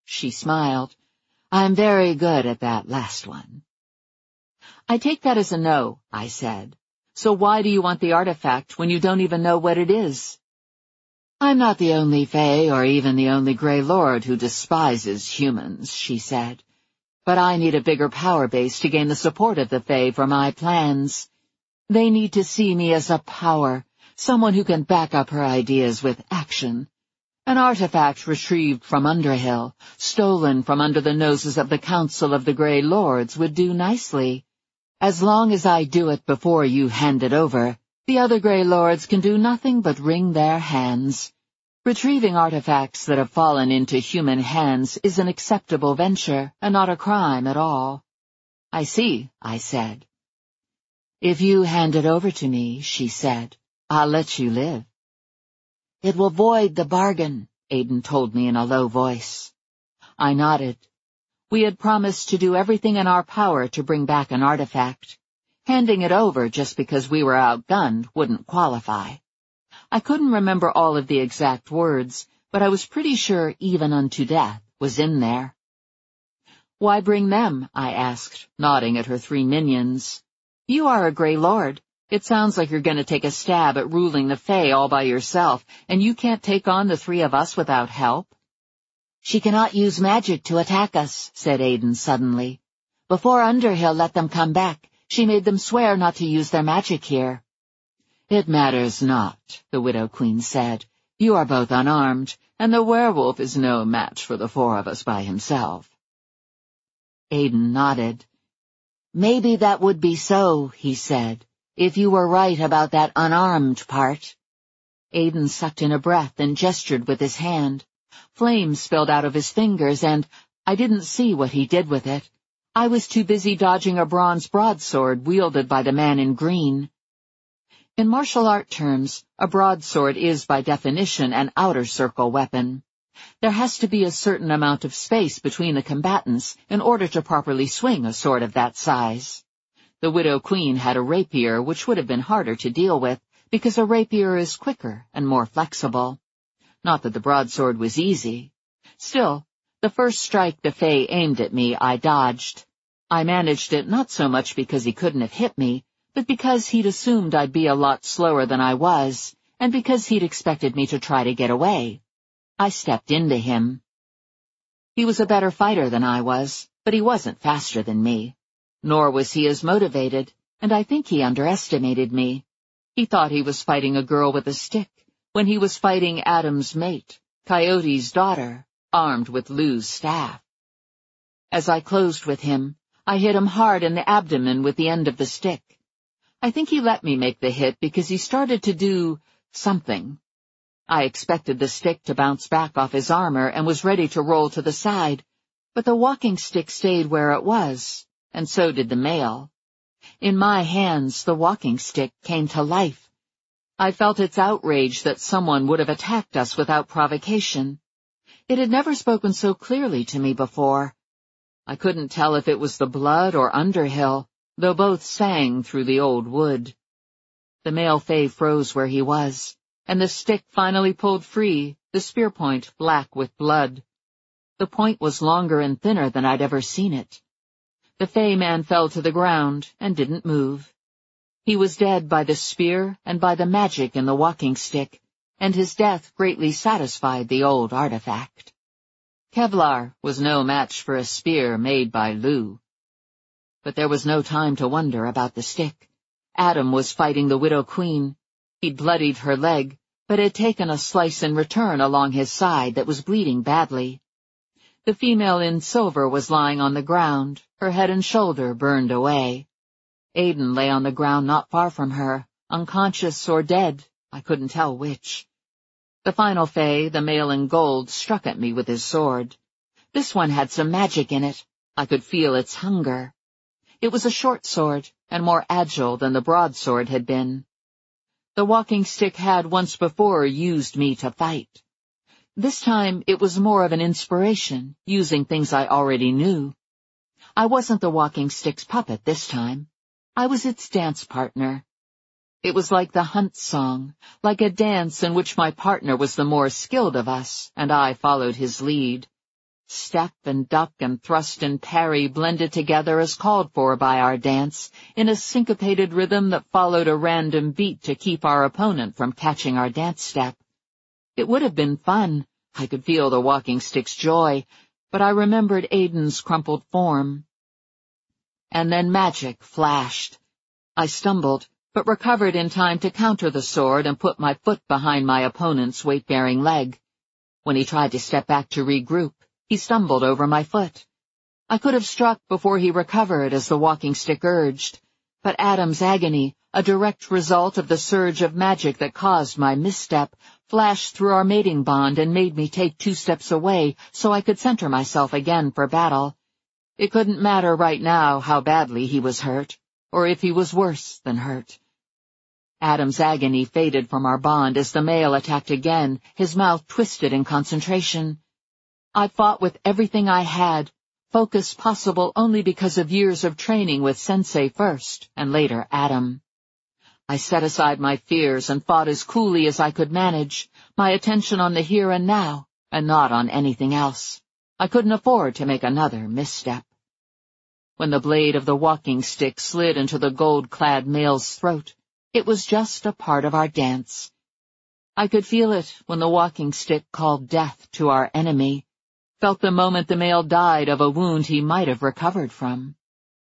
[SPEAKER 2] She smiled. I'm very good at that last one. I take that as a no, I said. So why do you want the artifact when you don't even know what it is? I'm not the only Fae or even the only Grey Lord who despises humans, she said. But I need a bigger power base to gain the support of the Fae for my plans. They need to see me as a power, someone who can back up her ideas with action. An artifact retrieved from Underhill, stolen from under the noses of the Council of the Grey Lords, would do nicely. As long as I do it before you hand it over, the other Grey Lords can do nothing but wring their hands. Retrieving artifacts that have fallen into human hands is an acceptable venture, and not a crime at all. I see, I said. If you hand it over to me, she said, I'll let you live. It will void the bargain, Aiden told me in a low voice. I nodded. We had promised to do everything in our power to bring back an artifact. Handing it over just because we were outgunned wouldn't qualify. I couldn't remember all of the exact words, but I was pretty sure even unto death was in there. Why bring them? I asked, nodding at her 3 minions. You are a Grey Lord. It sounds like you're going to take a stab at ruling the Fae all by yourself, and you can't take on the 3 of us without help. She cannot use magic to attack us, said Aiden suddenly. Before Underhill let them come back, she made them swear not to use their magic here. It matters not, the Widow Queen said. You are both unarmed, and the werewolf is no match for the 4 of us by himself. Aiden nodded. Maybe that would be so, he said, if you were right about that unarmed part. Aiden sucked in a breath and gestured with his hand. Flames spilled out of his fingers, and I didn't see what he did with it. I was too busy dodging a bronze broadsword wielded by the man in green. In martial art terms, a broadsword is by definition an outer circle weapon. There has to be a certain amount of space between the combatants in order to properly swing a sword of that size. The Widow Queen had a rapier, which would have been harder to deal with, because a rapier is quicker and more flexible. Not that the broadsword was easy. Still, the first strike the Fae aimed at me, I dodged. I managed it not so much because he couldn't have hit me, but because he'd assumed I'd be a lot slower than I was, and because he'd expected me to try to get away. I stepped into him. He was a better fighter than I was, but he wasn't faster than me. Nor was he as motivated, and I think he underestimated me. He thought he was fighting a girl with a stick, when he was fighting Adam's mate, Coyote's daughter, armed with Lou's staff. As I closed with him, I hit him hard in the abdomen with the end of the stick. I think he let me make the hit because he started to do something. I expected the stick to bounce back off his armor and was ready to roll to the side, but the walking stick stayed where it was, and so did the mail. In my hands, the walking stick came to life. I felt its outrage that someone would have attacked us without provocation. It had never spoken so clearly to me before. I couldn't tell if it was the blood or Underhill, though both sang through the old wood. The male Fae froze where he was, and the stick finally pulled free, the spear point black with blood. The point was longer and thinner than I'd ever seen it. The Fae man fell to the ground and didn't move. He was dead by the spear and by the magic in the walking stick, and his death greatly satisfied the old artifact. Kevlar was no match for a spear made by Lou. But there was no time to wonder about the stick. Adam was fighting the Widow Queen. He'd bloodied her leg, but had taken a slice in return along his side that was bleeding badly. The female in silver was lying on the ground, her head and shoulder burned away. Aiden lay on the ground not far from her, unconscious or dead, I couldn't tell which. The final Fae, the male in gold, struck at me with his sword. This one had some magic in it. I could feel its hunger. It was a short sword, and more agile than the broadsword had been. The walking stick had once before used me to fight. This time it was more of an inspiration, using things I already knew. I wasn't the walking stick's puppet this time. I was its dance partner. It was like the hunt song, like a dance in which my partner was the more skilled of us, and I followed his lead. Step and duck and thrust and parry blended together as called for by our dance, in a syncopated rhythm that followed a random beat to keep our opponent from catching our dance step. It would have been fun. I could feel the walking stick's joy, but I remembered Aiden's crumpled form. And then magic flashed. I stumbled, but recovered in time to counter the sword and put my foot behind my opponent's weight-bearing leg. When he tried to step back to regroup, he stumbled over my foot. I could have struck before he recovered as the walking stick urged, but Adam's agony, a direct result of the surge of magic that caused my misstep, flashed through our mating bond and made me take 2 steps away so I could center myself again for battle. It couldn't matter right now how badly he was hurt, or if he was worse than hurt. Adam's agony faded from our bond as the male attacked again, his mouth twisted in concentration. I fought with everything I had, focus possible only because of years of training with Sensei first, and later Adam. I set aside my fears and fought as coolly as I could manage, my attention on the here and now, and not on anything else. I couldn't afford to make another misstep. When the blade of the walking stick slid into the gold-clad male's throat, it was just a part of our dance. I could feel it when the walking stick called death to our enemy, felt the moment the male died of a wound he might have recovered from.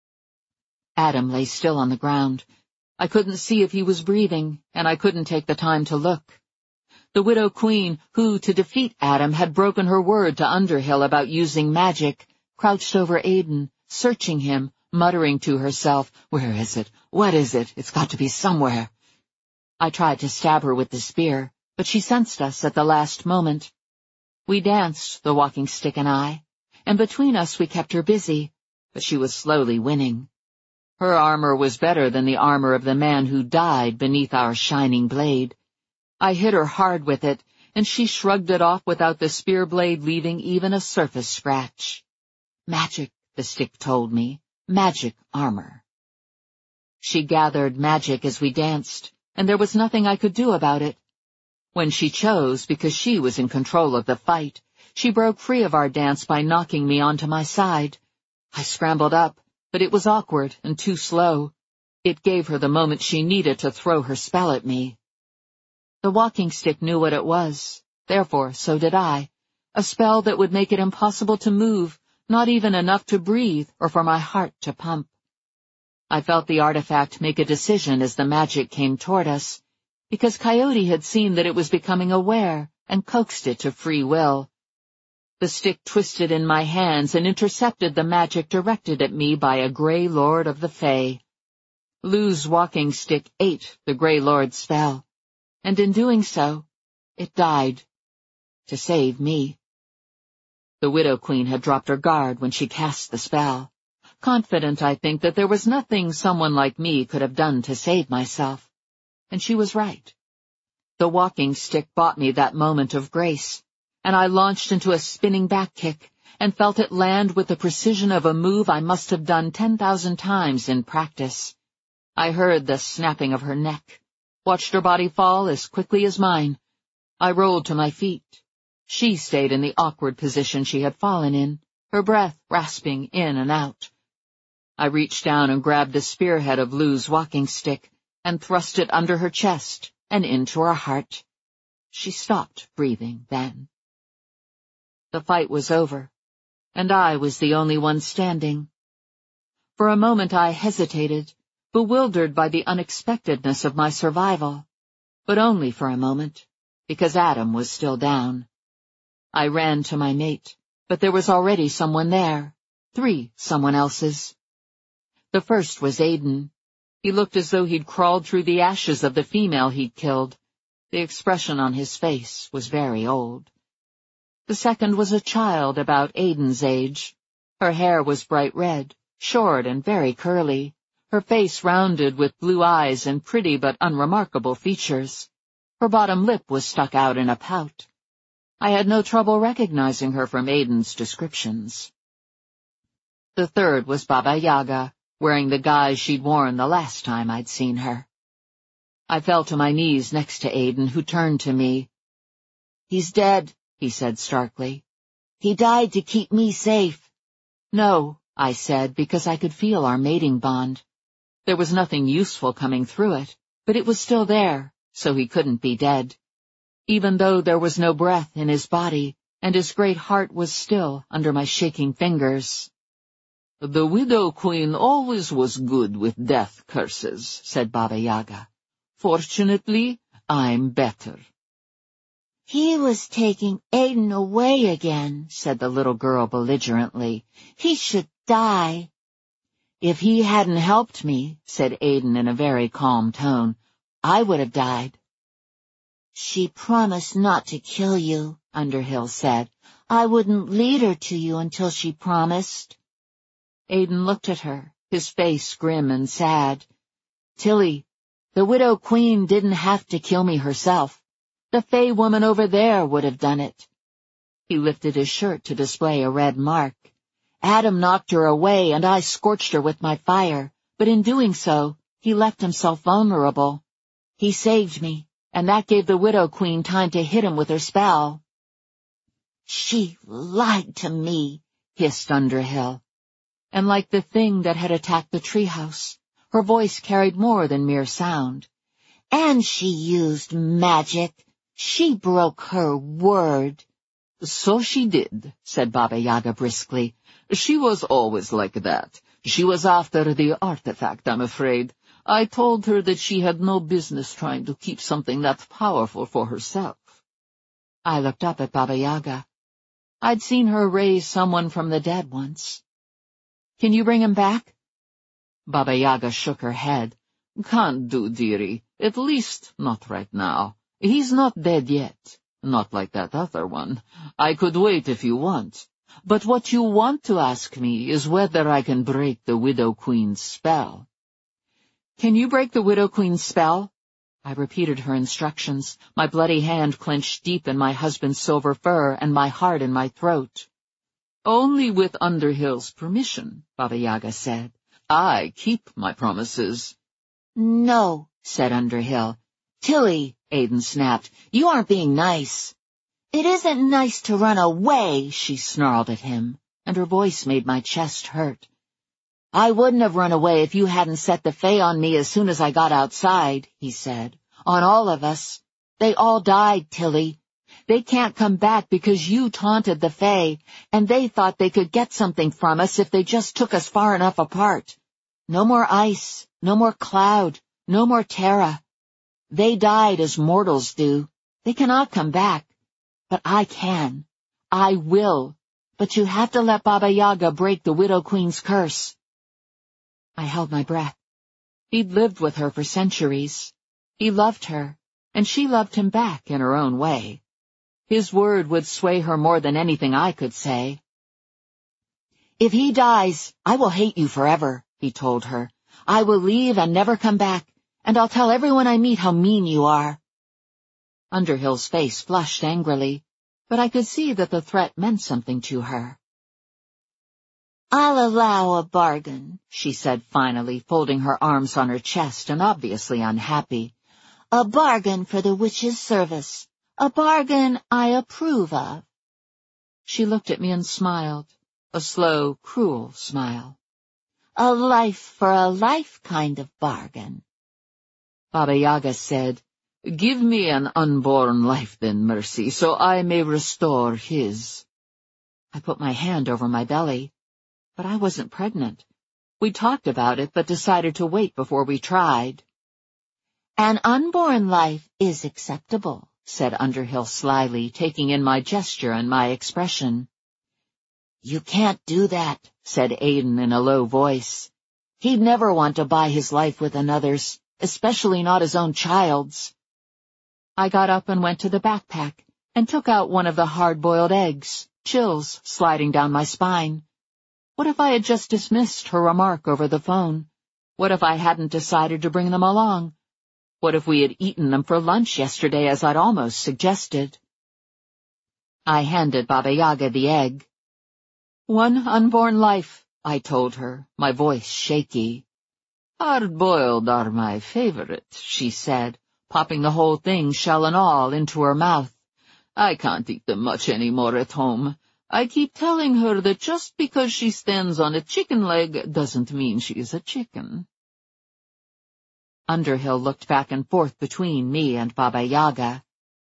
[SPEAKER 2] Adam lay still on the ground. I couldn't see if he was breathing, and I couldn't take the time to look. The Widow Queen, who, to defeat Adam, had broken her word to Underhill about using magic, crouched over Aiden, searching him, muttering to herself, "Where is it? What is it? It's got to be somewhere." I tried to stab her with the spear, but she sensed us at the last moment. We danced, the walking stick and I, and between us we kept her busy, but she was slowly winning. Her armor was better than the armor of the man who died beneath our shining blade. I hit her hard with it, and she shrugged it off without the spear blade leaving even a surface scratch. Magic, the stick told me. Magic armor. She gathered magic as we danced, and there was nothing I could do about it. When she chose, because she was in control of the fight, she broke free of our dance by knocking me onto my side. I scrambled up, but it was awkward and too slow. It gave her the moment she needed to throw her spell at me. The walking stick knew what it was, therefore so did I, a spell that would make it impossible to move, not even enough to breathe or for my heart to pump. I felt the artifact make a decision as the magic came toward us, because Coyote had seen that it was becoming aware and coaxed it to free will. The stick twisted in my hands and intercepted the magic directed at me by a Grey Lord of the Fae. Lou's walking stick ate the Grey Lord's spell, and in doing so, it died. To save me. The Widow Queen had dropped her guard when she cast the spell, confident, I think, that there was nothing someone like me could have done to save myself. And she was right. The walking stick bought me that moment of grace, and I launched into a spinning back kick and felt it land with the precision of a move I must have done 10,000 times in practice. I heard the snapping of her neck, watched her body fall as quickly as mine. I rolled to my feet. She stayed in the awkward position she had fallen in, her breath rasping in and out. I reached down and grabbed the spearhead of Lou's walking stick and thrust it under her chest and into her heart. She stopped breathing then. The fight was over, and I was the only one standing. For a moment I hesitated, bewildered by the unexpectedness of my survival, but only for a moment, because Adam was still down. I ran to my mate, but there was already someone there, 3 someone else's. The first was Aiden. He looked as though he'd crawled through the ashes of the female he'd killed. The expression on his face was very old. The second was a child about Aiden's age. Her hair was bright red, short and very curly, her face rounded with blue eyes and pretty but unremarkable features. Her bottom lip was stuck out in a pout. I had no trouble recognizing her from Aiden's descriptions. The third was Baba Yaga, wearing the guise she'd worn the last time I'd seen her. I fell to my knees next to Aiden, who turned to me. "He's dead," he said starkly. He died to keep me safe." "No," I said, because I could feel our mating bond. There was nothing useful coming through it, but it was still there, so he couldn't be dead. Even though there was no breath in his body, and his great heart was still under my shaking fingers. "The Widow Queen always was good with death curses," said Baba Yaga. "Fortunately, I'm better."
[SPEAKER 3] "He was taking Aiden away again," said the little girl belligerently. "He should die."
[SPEAKER 2] "If he hadn't helped me," said Aiden in a very calm tone, "I would have died."
[SPEAKER 3] "She promised not to kill you," Underhill said. "I wouldn't lead her to you until she promised."
[SPEAKER 2] Aiden looked at her, his face grim and sad. "Tilly, the Widow Queen didn't have to kill me herself. The Fey woman over there would have done it." He lifted his shirt to display a red mark. "Adam knocked her away and I scorched her with my fire, but in doing so, he left himself vulnerable. He saved me, and that gave the Widow Queen time to hit him with her spell."
[SPEAKER 3] "She lied to me,"
[SPEAKER 2] hissed Underhill. And like the thing that had attacked the treehouse, her voice carried more than mere sound.
[SPEAKER 3] "And she used magic. She broke her word."
[SPEAKER 1] "So she did," said Baba Yaga briskly. "She was always like that. She was after the artifact, I'm afraid. I told her that she had no business trying to keep something that powerful for herself."
[SPEAKER 2] I looked up at Baba Yaga. I'd seen her raise someone from the dead once. "Can you bring him back?"
[SPEAKER 1] Baba Yaga shook her head. "Can't do, dearie. At least not right now. He's not dead yet. Not like that other one. I could wait if you want. But what you want to ask me is whether I can break the Widow Queen's spell."
[SPEAKER 2] "Can you break the Widow Queen's spell?" I repeated her instructions, my bloody hand clenched deep in my husband's silver fur and my heart in my throat.
[SPEAKER 1] "Only with Underhill's permission," Baba Yaga said. "I keep my promises."
[SPEAKER 3] "No,"
[SPEAKER 2] said Underhill. "Tilly," Aiden snapped, "you aren't being nice."
[SPEAKER 3] "It isn't nice to run away,"
[SPEAKER 2] she snarled at him, and her voice made my chest hurt. "I wouldn't have run away if you hadn't set the Fae on me as soon as I got outside," he said. "On all of us. They all died, Tilly. They can't come back because you taunted the Fae, and they thought they could get something from us if they just took us far enough apart. No more ice, no more cloud, no more terra. They died as mortals do. They cannot come back. But I can. I will. But you have to let Baba Yaga break the Widow Queen's curse." I held my breath. He'd lived with her for centuries. He loved her, and she loved him back in her own way. His word would sway her more than anything I could say. "If he dies, I will hate you forever," he told her. "I will leave and never come back, and I'll tell everyone I meet how mean you are." Underhill's face flushed angrily, but I could see that the threat meant something to her.
[SPEAKER 3] "I'll allow a bargain,"
[SPEAKER 2] she said finally, folding her arms on her chest and obviously unhappy.
[SPEAKER 3] "A bargain for the witch's service. A bargain I approve of."
[SPEAKER 2] She looked at me and smiled, a slow, cruel smile.
[SPEAKER 3] "A life for a life kind of bargain."
[SPEAKER 2] Baba Yaga said,
[SPEAKER 1] "Give me an unborn life then, Mercy, so I may restore his."
[SPEAKER 2] I put my hand over my belly, but I wasn't pregnant. We talked about it, but decided to wait before we tried.
[SPEAKER 3] "An unborn life is acceptable,"
[SPEAKER 2] said Underhill slyly, taking in my gesture and my expression.
[SPEAKER 3] "You can't do that,"
[SPEAKER 2] said Aiden in a low voice. He'd never want to buy his life with another's, especially not his own child's. I got up and went to the backpack and took out one of the hard-boiled eggs, chills sliding down my spine. What if I had just dismissed her remark over the phone? What if I hadn't decided to bring them along? What if we had eaten them for lunch yesterday as I'd almost suggested? I handed Baba Yaga the egg. "One unborn life," I told her, my voice shaky.
[SPEAKER 1] "Hard-boiled are my favorite," she said, popping the whole thing, shell and all, into her mouth. "I can't eat them much any more at home. I keep telling her that just because she stands on a chicken leg doesn't mean she is a chicken."
[SPEAKER 2] Underhill looked back and forth between me and Baba Yaga.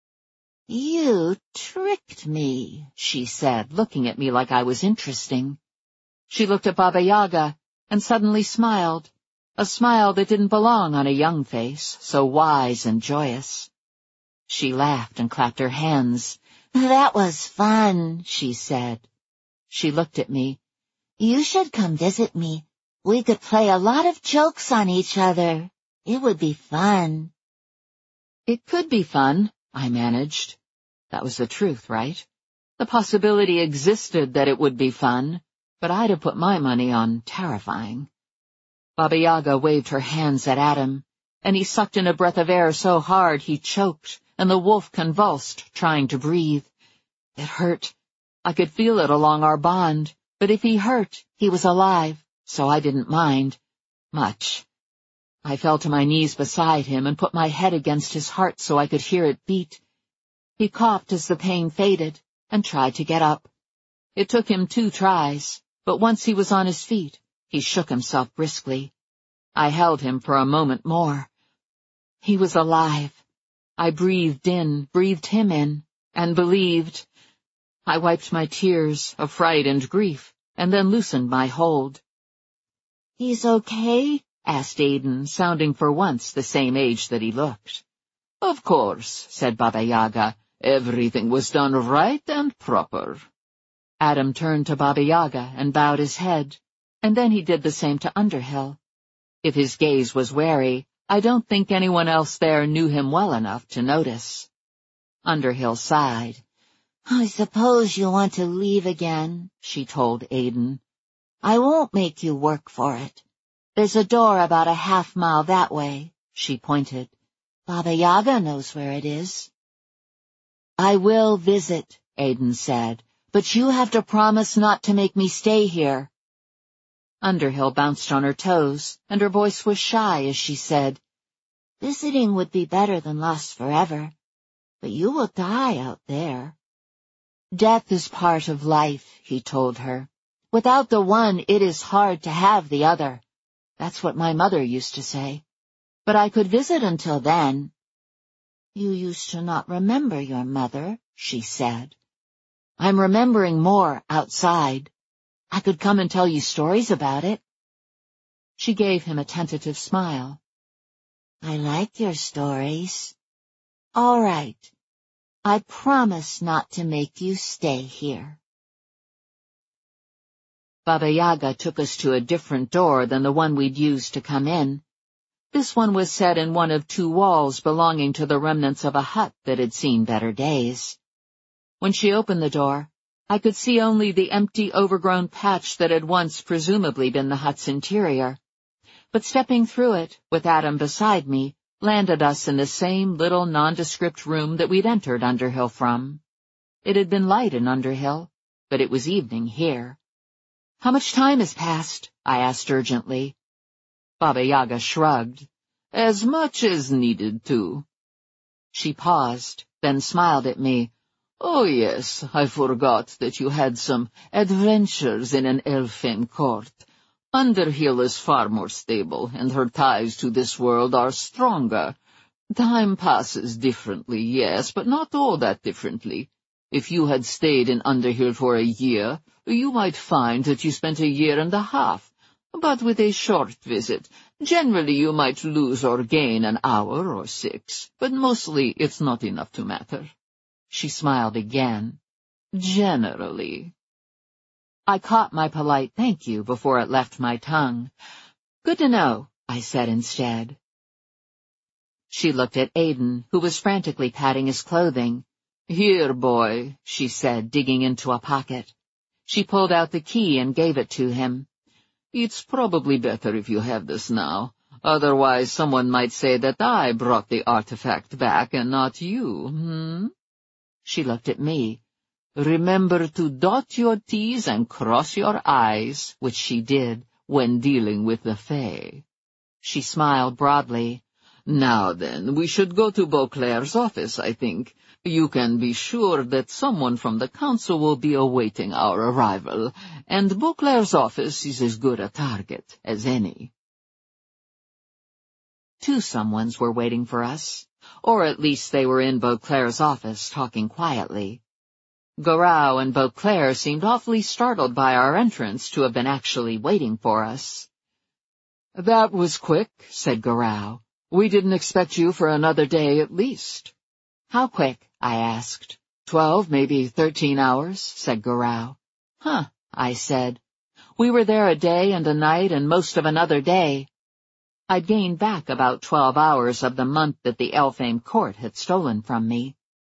[SPEAKER 3] "You tricked me," she said,
[SPEAKER 2] looking at me like I was interesting. She looked at Baba Yaga and suddenly smiled, a smile that didn't belong on a young face, so wise and joyous. She laughed and clapped her hands.
[SPEAKER 3] "That was fun," she said.
[SPEAKER 2] She looked at me.
[SPEAKER 3] "You should come visit me. We could play a lot of jokes on each other. It would be fun."
[SPEAKER 2] "It could be fun," I managed. That was the truth, right? The possibility existed that it would be fun, but I'd have put my money on terrifying. Baba Yaga waved her hands at Adam, and he sucked in a breath of air so hard he choked, and the wolf convulsed, trying to breathe. It hurt. I could feel it along our bond, but if he hurt, he was alive, so I didn't mind. Much. I fell to my knees beside him and put my head against his heart so I could hear it beat. He coughed as the pain faded and tried to get up. It took him 2 tries, but once he was on his feet, he shook himself briskly. I held him for a moment more. He was alive. I breathed him in, and believed. I wiped my tears of fright and grief, and then loosened my hold.
[SPEAKER 3] "He's okay?"
[SPEAKER 2] asked Aiden, sounding for once the same age that he looked.
[SPEAKER 1] "Of course," said Baba Yaga. "Everything was done right and proper."
[SPEAKER 2] Adam turned to Baba Yaga and bowed his head, and then he did the same to Underhill. If his gaze was wary, I don't think anyone else there knew him well enough to notice. Underhill sighed.
[SPEAKER 3] "I suppose you want to leave again," she told Aiden. "I won't make you work for it. There's a door about a half-mile that way," she pointed. "Baba Yaga knows where it is."
[SPEAKER 2] "I will visit," Aiden said, "but you have to promise not to make me stay here." Underhill bounced on her toes, and her voice was shy as she said,
[SPEAKER 3] "Visiting would be better than lost forever, but you will die out there."
[SPEAKER 2] "Death is part of life," he told her. "Without the one, it is hard to have the other. That's what my mother used to say. But I could visit until then."
[SPEAKER 3] "You used to not remember your mother," she said.
[SPEAKER 2] "I'm remembering more outside. I could come and tell you stories about it." She gave him a tentative smile.
[SPEAKER 3] "I like your stories. All right. I promise not to make you stay here."
[SPEAKER 2] Baba Yaga took us to a different door than the one we'd used to come in. This one was set in one of 2 walls belonging to the remnants of a hut that had seen better days. When she opened the door, I could see only the empty, overgrown patch that had once presumably been the hut's interior. But stepping through it, with Adam beside me, landed us in the same little nondescript room that we'd entered Underhill from. It had been light in Underhill, but it was evening here. "How much time has passed?" I asked urgently.
[SPEAKER 1] Baba Yaga shrugged. "As much as needed to."
[SPEAKER 2] She paused, then smiled at me.
[SPEAKER 1] "Oh yes, I forgot that you had some adventures in an elfin court. Underhill is far more stable, and her ties to this world are stronger. Time passes differently, yes, but not all that differently. If you had stayed in Underhill for a year, you might find that you spent a year and a half. But with a short visit, generally you might lose or gain an hour or 6, but mostly it's not enough to matter."
[SPEAKER 2] She smiled again.
[SPEAKER 1] "Generally."
[SPEAKER 2] I caught my polite thank you before it left my tongue. "Good to know," I said instead. She looked at Aiden, who was frantically patting his clothing.
[SPEAKER 1] "Here, boy," she said,
[SPEAKER 2] digging into a pocket. She pulled out the key and gave it to him.
[SPEAKER 1] "It's probably better if you have this now. Otherwise someone might say that I brought the artifact back and not you,
[SPEAKER 2] She looked at me.
[SPEAKER 1] "Remember to dot your T's and cross your I's," which she did, when dealing with the Fae.
[SPEAKER 2] She smiled broadly.
[SPEAKER 1] Now then, we should go to Beauclair's office, I think. You can be sure that someone from the council will be awaiting our arrival, and Beauclair's office is as good a target as any.
[SPEAKER 2] 2 someones were waiting for us, or at least they were in Beauclair's office talking quietly. Garou and Beauclair seemed awfully startled by our entrance to have been actually waiting for us.
[SPEAKER 1] "That was quick," said Garou. "We didn't expect you for another day at least."
[SPEAKER 2] "How quick?" I asked.
[SPEAKER 1] 12, maybe 13 hours, said Garou.
[SPEAKER 2] "Huh," I said. "We were there a day and a night and most of another day." I'd gained back about 12 hours of the month that the Elfhame court had stolen from me.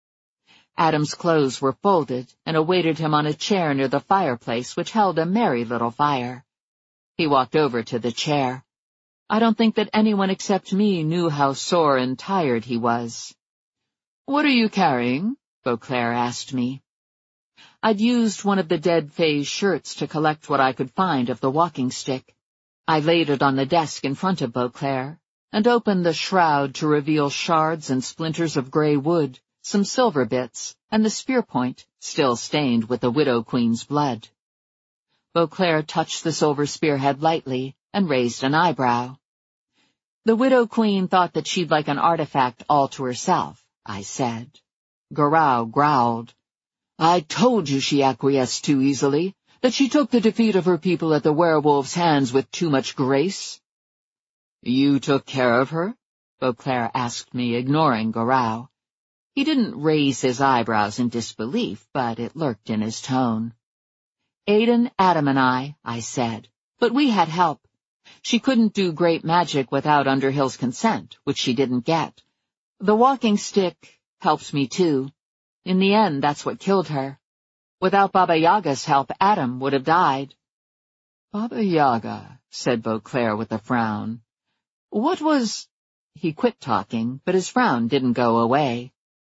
[SPEAKER 2] Adam's clothes were folded and awaited him on a chair near the fireplace, which held a merry little fire. He walked over to the chair. I don't think that anyone except me knew how sore and tired he was.
[SPEAKER 1] "What are you carrying?"
[SPEAKER 2] Beauclair asked me. I'd used one of the dead Fae's shirts to collect what I could find of the walking stick. I laid it on the desk in front of Beauclair, and opened the shroud to reveal shards and splinters of grey wood, some silver bits, and the spear point, still stained with the Widow Queen's blood. Beauclair touched the silver spearhead lightly and raised an eyebrow. "The Widow Queen thought that she'd like an artifact all to herself," I said.
[SPEAKER 1] Garou growled. "I told you she acquiesced too easily, that she took the defeat of her people at the werewolf's hands with too much grace." "You took care of her?" Beauclair asked me, ignoring Garou. He didn't raise his eyebrows in disbelief, but it lurked in his tone. "Aiden, Adam, and I said, "but we had help. She couldn't do great magic without Underhill's consent, which she didn't get. The walking stick helped me too. In the end, that's what killed her. Without Baba Yaga's help, Adam would have died." "Baba Yaga," said Beauclair with a frown. "What was—"
[SPEAKER 2] He quit talking, but his frown didn't go away.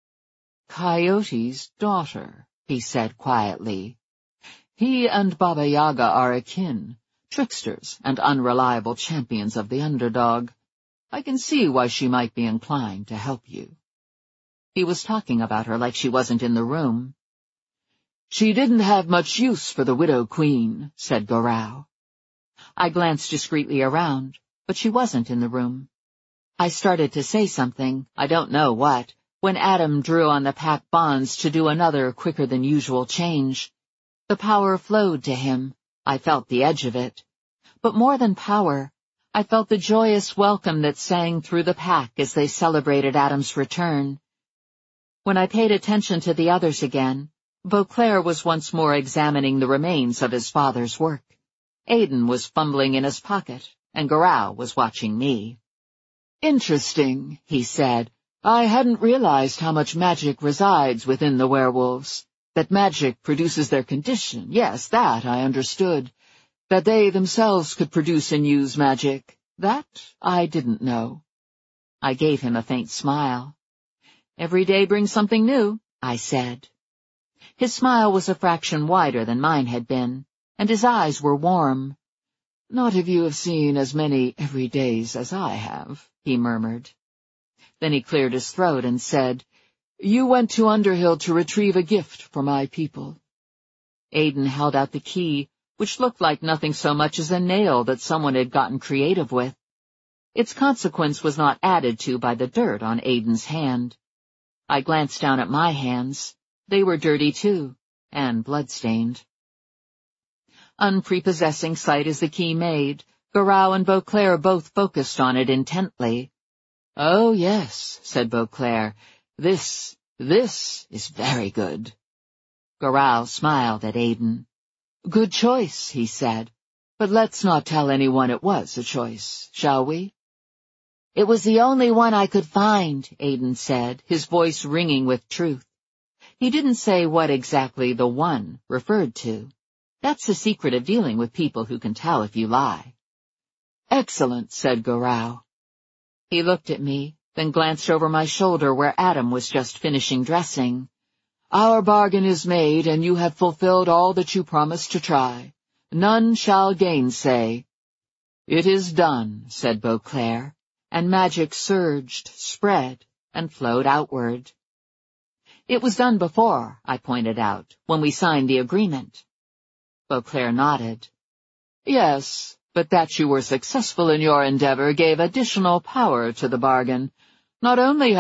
[SPEAKER 1] "Coyote's daughter," he said quietly. "He and Baba Yaga are akin, tricksters and unreliable champions of the underdog. I can see why she might be inclined to help you."
[SPEAKER 2] He was talking about her like she wasn't in the room.
[SPEAKER 1] "She didn't have much use for the Widow Queen," said Garou.
[SPEAKER 2] I glanced discreetly around, but she wasn't in the room. I started to say something, I don't know what, when Adam drew on the pack bonds to do another quicker-than-usual change. The power flowed to him. I felt the edge of it. But more than power, I felt the joyous welcome that sang through the pack as they celebrated Adam's return. When I paid attention to the others again, Beauclair was once more examining the remains of his father's work. Aiden was fumbling in his pocket, and Garou was watching me.
[SPEAKER 1] "Interesting," he said. "I hadn't realized how much magic resides within the werewolves. That magic produces their condition, yes, that I understood. That they themselves could produce and use magic, that I didn't know."
[SPEAKER 2] I gave him a faint smile. "Every day brings something new," I said. His smile was a fraction wider than mine had been, and his eyes were warm.
[SPEAKER 1] "Not if you have seen as many every days as I have," he murmured. Then he cleared his throat and said, "You went to Underhill to retrieve a gift for my people."
[SPEAKER 2] Aiden held out the key, which looked like nothing so much as a nail that someone had gotten creative with. Its consequence was not added to by the dirt on Aiden's hand. I glanced down at my hands. They were dirty too, and blood-stained. Unprepossessing sight as the key made, Garou and Beauclair both focused on it intently.
[SPEAKER 1] "Oh, yes," said Beauclair. This is very good."
[SPEAKER 2] Garou smiled at Aiden.
[SPEAKER 1] "Good choice," he said. "But let's not tell anyone it was a choice, shall we?"
[SPEAKER 3] "It was the only one I could find,"
[SPEAKER 2] Aiden said, his voice ringing with truth. He didn't say what exactly the one referred to. That's the secret of dealing with people who can tell if you lie.
[SPEAKER 1] "Excellent," said Garou.
[SPEAKER 2] He looked at me, then glanced over my shoulder where Adam was just finishing dressing.
[SPEAKER 1] "Our bargain is made, and you have fulfilled all that you promised to try. None shall gainsay."
[SPEAKER 2] "It is done," said Beauclair, and magic surged, spread, and flowed outward. It was done before, I pointed out, when we signed the agreement. Beauclair nodded. Yes, but that you were successful in your endeavor gave additional power to the bargain. Not only